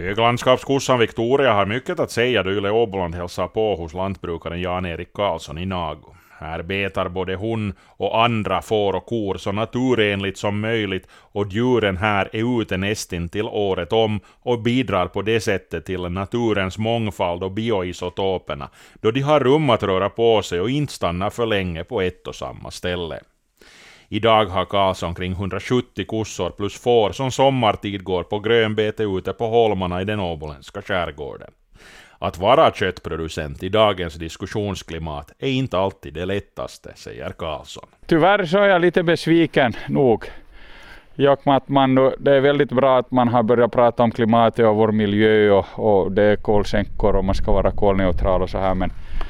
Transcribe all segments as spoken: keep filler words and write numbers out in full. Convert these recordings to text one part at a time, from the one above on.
Höglandskapskossan Victoria har mycket att säga då Yle Åboland hälsar på hos lantbrukaren Jan-Erik Karlsson i Nago. Här betar både hon och andra får och kor så naturenligt som möjligt och djuren här är ute nästan till året om och bidrar på det sättet till naturens mångfald och bioisotoperna då de har rum att röra på sig och inte stanna för länge på ett och samma ställe. Idag har Karlsson kring hundrasjuttio kossor plus får som sommartid går på grönbete ute på holmarna i den åboländska skärgården. Att vara köttproducent i dagens diskussionsklimat är inte alltid det lättaste, säger Karlsson. Tyvärr så är jag lite besviken nog. Jag, att man, det är väldigt bra att man har börjat prata om klimatet och vår miljö och, och det är kolsänkor och man ska vara kolneutral och så här. Men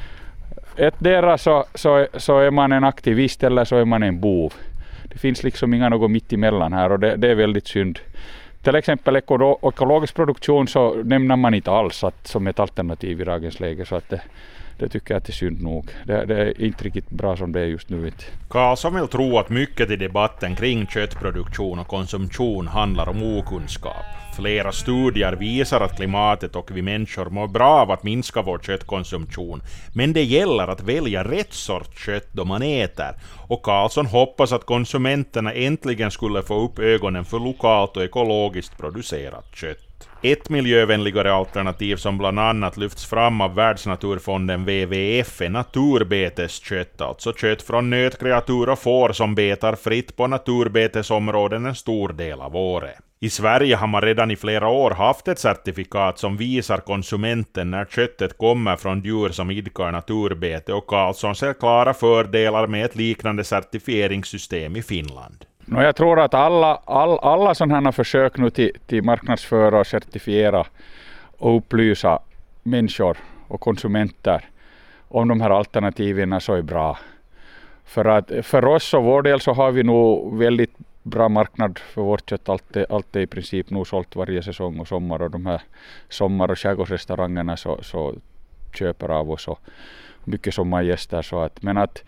ett deras så, så, så är man en aktivist eller så är man en bov. Det finns liksom inga något mitt emellan här och det, det är väldigt synd. Till exempel ekologisk produktion så nämner man inte alls att, som ett alternativ i dagens läge så att det, det tycker jag att det är synd nog. Det, det är inte riktigt bra som det är just nu. Karlsson vill tro att mycket i debatten kring köttproduktion och konsumtion handlar om okunskap. Flera studier visar att klimatet och vi människor mår bra av att minska vår köttkonsumtion. Men det gäller att välja rätt sorts kött då man äter. Och Karlsson hoppas att konsumenterna äntligen skulle få upp ögonen för lokalt och ekologiskt producerat kött. Ett miljövänligare alternativ som bland annat lyfts fram av Världsnaturfonden W W F är naturbeteskött, alltså kött från nötkreatur och får som betar fritt på naturbetesområden en stor del av året. I Sverige har man redan i flera år haft ett certifikat som visar konsumenten när köttet kommer från djur som idkar naturbete och Karlsson ser klara fördelar med ett liknande certifieringssystem i Finland. No, jag tror att alla, all, alla sådana här försök nu till, till marknadsföra och certifiera och upplysa människor och konsumenter om de här alternativen så är bra. För, att, för oss och vår del så har vi nog väldigt bra marknad för vårt kött. Allt är, allt är i princip nog sålt varje säsong och sommar och de här sommar- och skärgårdsrestaurangerna så, så köper av oss och mycket sommargäster. Så att, men att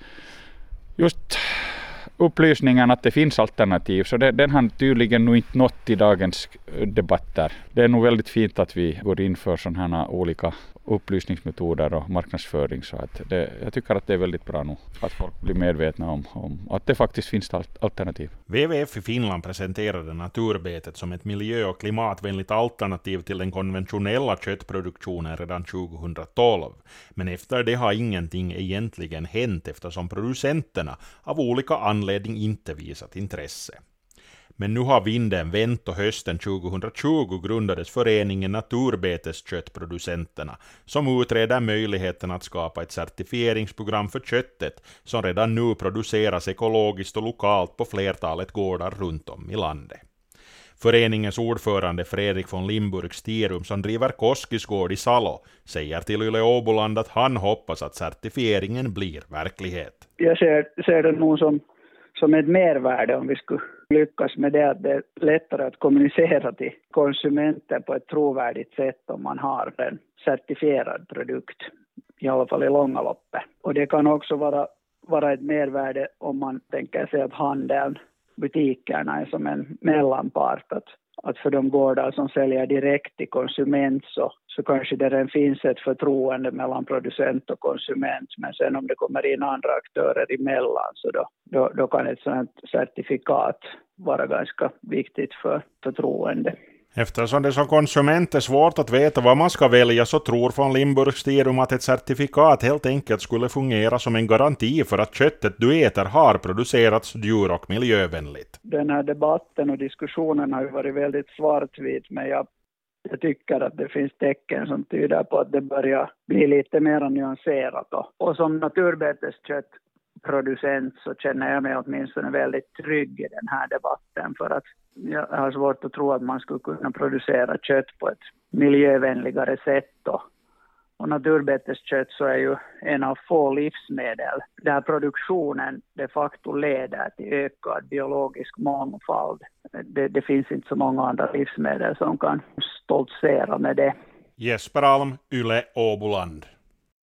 just upplysningen att det finns alternativ så det, den har tydligen nog inte nått i dagens debatter. Det är nog väldigt fint att vi går in för sådana här olika upplysningsmetoder och marknadsföring så att det, jag tycker att det är väldigt bra nu att folk blir medvetna om, om att det faktiskt finns alternativ. W W F i Finland presenterade naturbetet som ett miljö- och klimatvänligt alternativ till den konventionella köttproduktionen redan tjugohundratolv. Men efter det har ingenting egentligen hänt eftersom producenterna av olika anledning inte visat intresse. Men nu har vinden vänt och hösten tjugohundratjugo grundades föreningen Naturbetesköttproducenterna som utreder möjligheten att skapa ett certifieringsprogram för köttet som redan nu produceras ekologiskt och lokalt på flertalet gårdar runt om i landet. Föreningens ordförande Fredrik von Limburg-Stierum som driver Koskis gård i Salo säger till Yle Åboland att han hoppas att certifieringen blir verklighet. Jag ser, ser det nog som som ett mervärde om vi skulle lyckas med det att det är lättare att kommunicera till konsumenter på ett trovärdigt sätt om man har en certifierad produkt, i alla fall i långa loppet. Och det kan också vara, vara ett mervärde om man tänker sig att handeln, butikerna är som en mellanpart, att, att för de gårdar som säljer direkt till konsument så, så kanske det redan finns ett förtroende mellan producent och konsument, men sen om det kommer in andra aktörer emellan så då, då, då kan ett sådant certifikat vara ganska viktigt för förtroende. Eftersom det som konsument är svårt att veta vad man ska välja så tror von Limburg-Stierum att ett certifikat helt enkelt skulle fungera som en garanti för att köttet du äter har producerats djur- och miljövänligt. Den här debatten och diskussionen har ju varit väldigt svartvit, men jag, jag tycker att det finns tecken som tyder på att det börjar bli lite mer nyanserat. Och, och som naturbetesköttproducent så känner jag mig åtminstone väldigt trygg i den här debatten för att jag har svårt att tro att man skulle kunna producera kött på ett miljövänligare sätt. Och, och naturbeteskött så är ju en av få livsmedel där produktionen de facto leder till ökad biologisk mångfald. Det, det finns inte så många andra livsmedel som kan stoltsera med det. Jesper Alm, Yle Åboland.